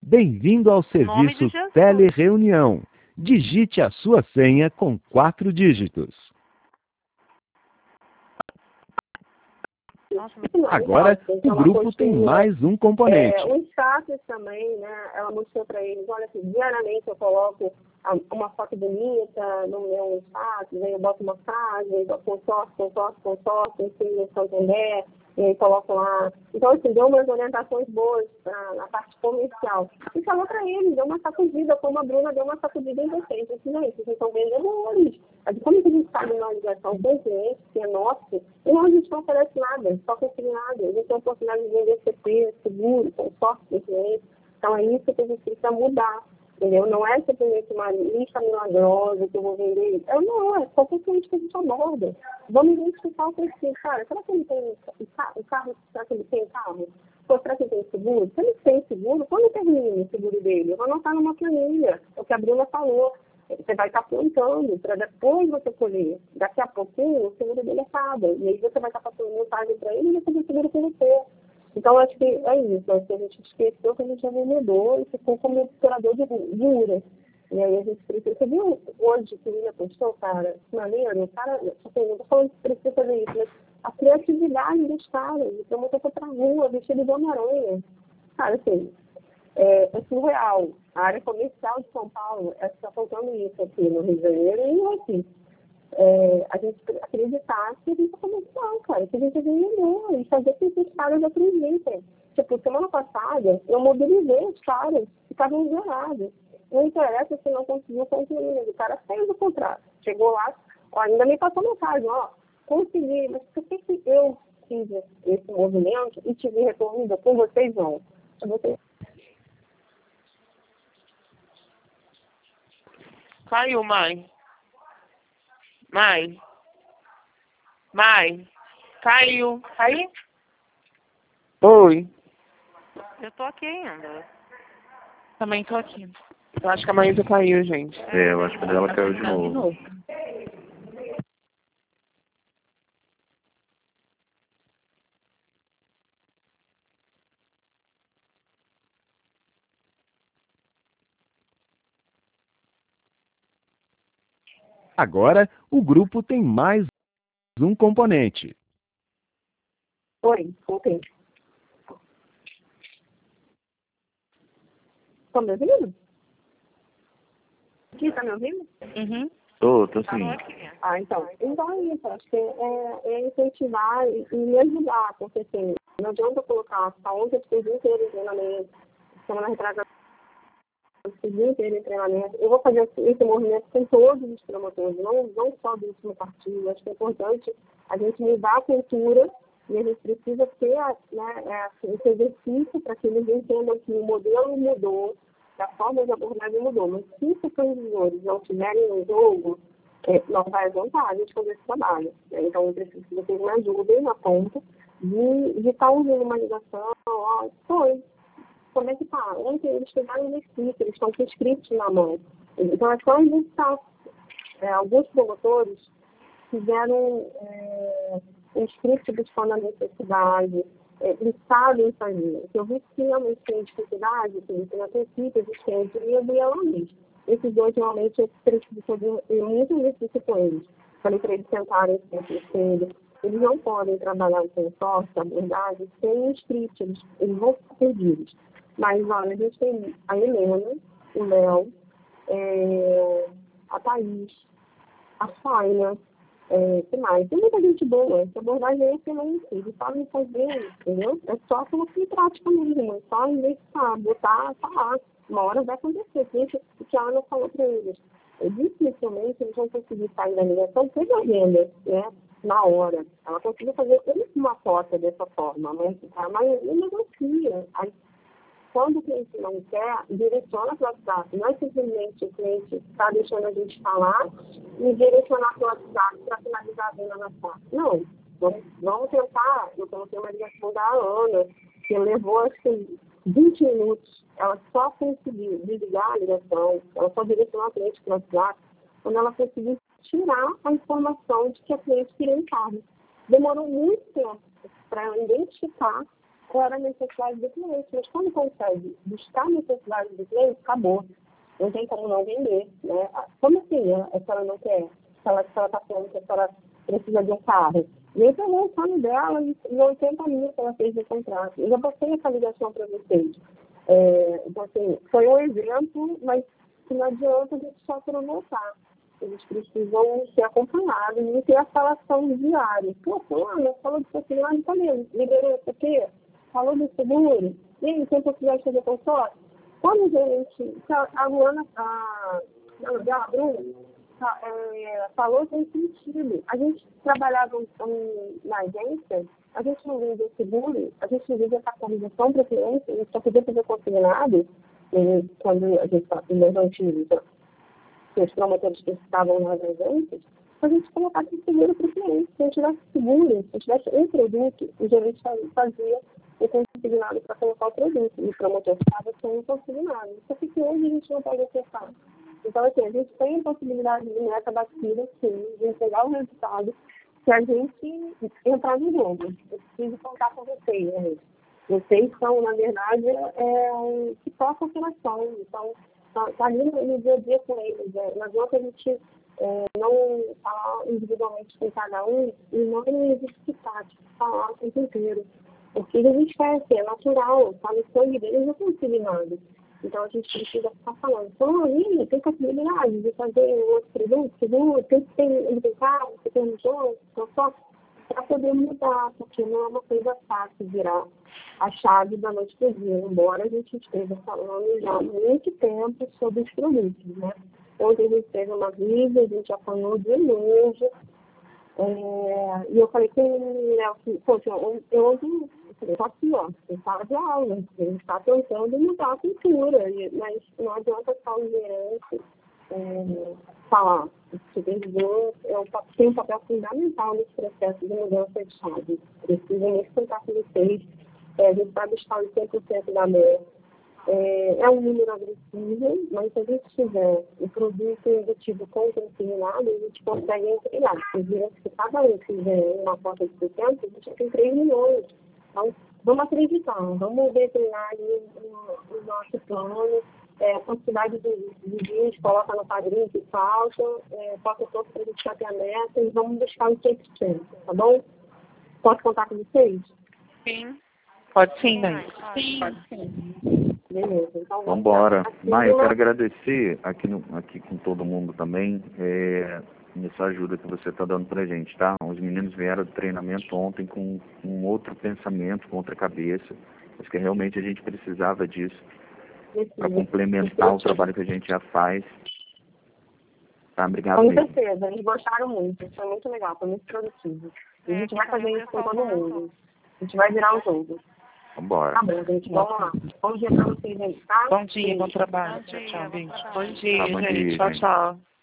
Bem-vindo ao Em nome de serviço Jesus. Telereunião. Digite a sua senha com 4 dígitos. Nossa, Agora, o grupo tem mais um componente. O status também, né? Ela mostrou para eles, olha assim, diariamente eu coloco uma foto bonita no meu status, aí eu boto uma frase, aí eu consórcio, ensino Santander, e aí coloco lá. Então, assim, deu umas orientações boas na parte comercial. E falou para eles, deu uma sacudida, como a Bruna deu uma sacudida em vocês. Assim, gente, vocês estão vendendo hoje. Como que a gente está numa ligação com o cliente, que é nosso, e não, a gente não oferece nada, só conseguir nada. A gente tem a oportunidade de vender CP, seguro, consórcio do cliente. Então, é isso que a gente precisa mudar. Entendeu? Não é simplesmente uma lista milagrosa que eu vou vender. Não, é qualquer cliente que a gente aborda. Vamos identificar o perfil. Cara, será que ele tem o carro? Será que ele tem carro? Pô, será que ele tem seguro? Se ele tem seguro, quando termina o seguro dele? Eu vou anotar numa planilha. É o que a Bruna falou. Você vai estar apontando para depois você colher. Daqui a pouquinho, o seguro dele acaba. E aí você vai estar passando mensagem para ele e ele vai fazer o seguro com você. Então, acho que é isso. Acho que a gente esqueceu que a gente já vendedor e ficou como operador de URA. E aí a gente precisa... Você viu hoje que ele postou, cara? Maneiro, o cara... Eu tô falando que precisa fazer isso, mas a criatividade dos caras. De promotor foi pra rua, vestido de Homem-Aranha. Cara, assim, é surreal. A área comercial de São Paulo, está faltando isso aqui no Rio de Janeiro e aqui. A gente acreditar que a gente é comercial, cara, que a gente é vendedor e fazer com que os caras acreditem. Tipo, semana passada, eu mobilizei os caras que estavam enganados. Não interessa se não conseguiu concluir, o cara fez o contrato. Chegou lá, ainda me passou mensagem, consegui, mas por que eu fiz esse movimento e tive retorno com vocês não? Caiu, mãe. Mãe. Caiu. Aí, Oi. Eu tô aqui ainda. Também tô aqui. Eu acho que a Maísa caiu, gente. Eu acho que ela caiu de novo. Agora, o grupo tem mais um componente. oi, voltei. Estão me ouvindo? Aqui, tá me ouvindo? Uhum. Tô sim. Então é isso, acho que é incentivar e me ajudar, porque assim, não adianta eu colocar ontem eu fiquei o dia inteiro em treinamento, semana retrasada eu fiquei o dia inteiro em treinamento, eu vou fazer esse movimento com todos os promotores, não só do último partido, acho que é importante a gente mudar a cultura e a gente precisa ter esse exercício para que eles entendam que o modelo mudou, que a forma de abordagem mudou, mas se os supervisores não tiverem no jogo, não vai adiantar a gente fazer esse trabalho. Então, eu preciso que vocês me ajudem na ponta de estar ouvindo uma ligação, como é que tá? Ontem eles pegaram no script, eles estão com o script na mão. Então, é quando a gente está... alguns promotores fizeram um script buscando a necessidade, eles sabem fazer. Eu vi que realmente tem dificuldade, que tem a princípio existente, e eu vi ela mesmo. Esses dois, realmente, eu preciso fazer muito exercício com eles. Falei para eles sentarem sempre cedo. Eles não podem trabalhar com sorte, abordagem, sem um script, eles vão ficar perdidos. Mas, olha, a gente tem a Helena, o Léo, a Thaís, a Faina, que mais? Tem muita gente boa, essa abordagem é excelente, eles sabem fazer, entendeu? É só colocar em prática mesmo, é só investigar, botar, falar. Uma hora vai acontecer, o que a Ana falou para eles. Dificilmente eles vão conseguir sair da ligação sem a venda, né? Na hora. Ela conseguiu fazer uma foto dessa forma, mas a maioria negocia. Aí, quando o cliente não quer, direciona para o WhatsApp. Não é simplesmente o cliente está deixando a gente falar e direcionar para o WhatsApp para finalizar a venda na WhatsApp. Não. Vamos tentar. Eu coloquei uma ligação da Ana, que levou, acho que, 20 minutos. Ela só conseguiu desligar a ligação, ela só direcionou o cliente para o WhatsApp, quando ela conseguiu tirar a informação de que a cliente queria um carro. Demorou muito tempo para ela identificar era a necessidade do cliente. Mas quando consegue buscar a necessidade do cliente, acabou. Não tem como não vender, né? Como assim, né? A senhora não quer? Se ela está falando que a senhora precisa de um carro. E eu peguei o sonho dela e 80 mil que ela fez de contrato. Eu já passei essa ligação para vocês. Então, assim, foi um exemplo, mas que não adianta a gente só provocar. Eles precisam ser acompanhados e ter a falação diária. Pô, fulano, falou de possibilidade também. Liberou isso aqui? Falou do seguro? E aí, tem possibilidade de fazer consórcio? Quando a gente... A Luana, a Bruna, falou que tem sentido. A gente trabalhava na agência, a gente não vendia seguro, a gente não vendia capitalização para o cliente, a gente só podia fazer consignado, quando a gente não tinha os promotores que estavam nas agências, a gente colocava seguro para o cliente. Se não tivesse seguro, se não tivesse um produto, o gerente fazia o consignado para colocar o produto, e o promotor estava sem o consignado. Só que hoje a gente não pode acessar. Então, assim, a gente tem a possibilidade de meta batida, sim, de entregar o resultado, se a gente entrar no jogo. Eu preciso contar com vocês, né? Vocês são, na verdade, que toca a operação. Então, está ali no dia a dia com eles. Não adianta a gente não falar individualmente com cada um e não exercitar, falar o tempo inteiro. Porque a gente quer ser natural, está no sangue deles, não consigo nada. Então, a gente precisa ficar falando. Então, aí, tem possibilidade de fazer outro produto, seguro, tem que ter ele tem carro, você tem um jogo, só para poder mudar, porque não é uma coisa fácil virar a chave da noite para o dia, embora a gente esteja falando já há muito tempo sobre os produtos, né? Ontem a gente teve uma visita, a gente apanhou de longe, e eu falei com o Léo que, poxa, eu ontem falei, só aqui, ó, em sala de aula, a gente está tentando mudar a cultura, mas não adianta só o gerente falar. O supervisor tem um papel fundamental nesse processo de mudança de chave. Preciso me explicar com vocês. A gente vai buscar os 100% da meta. É um número agressivo, mas se a gente tiver o produto embutido com consignado, a gente consegue entregar. Vocês viram que se cada um fizer uma cota de 60, a gente tem 3 milhões. Então, vamos acreditar, vamos determinar o nosso plano, a quantidade de dias, coloca no padrinho que falta, falta todo para a gente bater a meta e vamos buscar o 100%, tá bom? Posso contar com vocês? Sim. Pode sim, Dani. Sim. Pode sim. Beleza. Então, vamos embora. Maia, eu quero agradecer aqui com todo mundo também, nessa ajuda que você está dando pra gente, tá? Os meninos vieram do treinamento ontem com um outro pensamento, com outra cabeça. Acho que realmente a gente precisava disso para complementar o trabalho que a gente já faz. Tá? Obrigado com mesmo. certeza, eles gostaram muito. Foi muito legal, foi muito produtivo. E a gente vai fazer isso com todo mundo. A gente vai virar o jogo. Vambora. Tá bom, gente. Vamos lá. Bom dia pra vocês aí, tá? Bom dia, bom trabalho. Tchau, gente. Bom dia, Bom gente. dia, Tchau, gente. tchau.